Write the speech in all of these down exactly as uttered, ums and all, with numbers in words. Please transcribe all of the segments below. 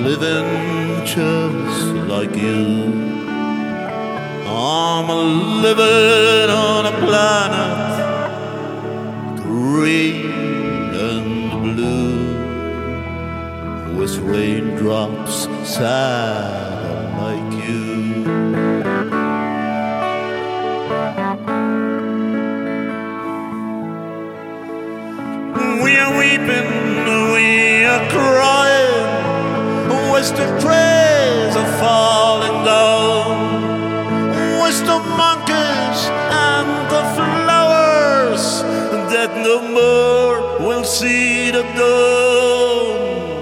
living just like you. I'm living on a planet green and blue, with raindrops sad like you. We are weeping, we are crying, with the trees are falling down, with the monkeys and the flowers that no more will see the dawn.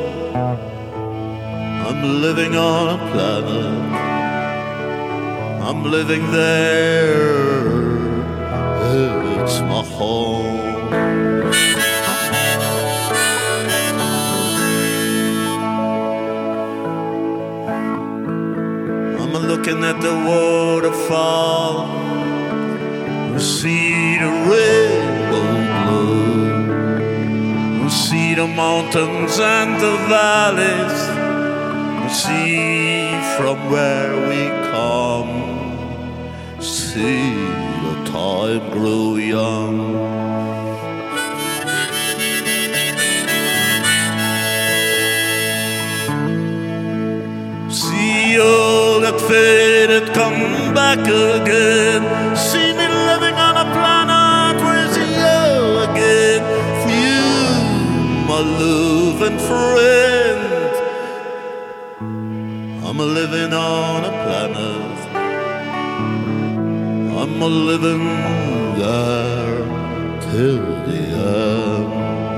I'm living on a planet, I'm living there, it's my home. I'm looking at the waterfall, we see the rainbow blue, we see the mountains and the valleys, we see from where we come, see the time grow young. See all that faded come back again. See me living on a planet with you again. For you, my love and friend, I'm a living on a planet, I'm a living there till the end.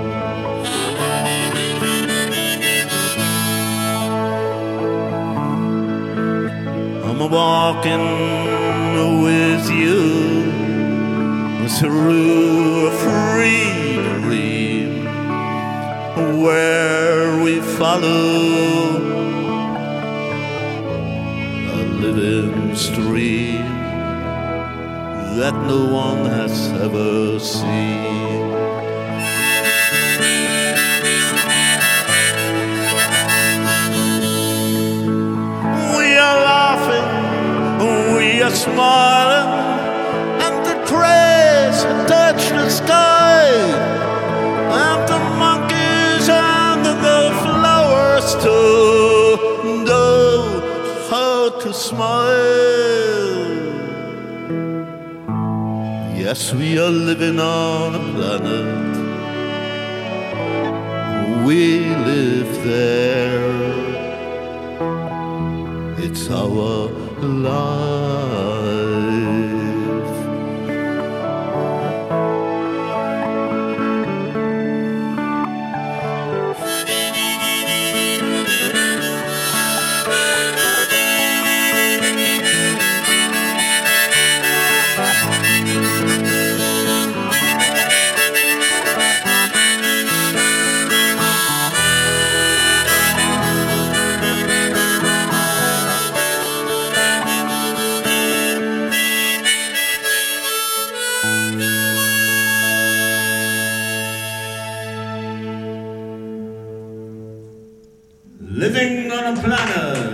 I'm walking with you through a free dream, where we follow a living stream that no one has ever seen. We are smiling, and the trees touch the sky, and the monkeys and the flowers too know how to smile. Yes, we are living on a planet, we live there, it's our life. Living on a planet.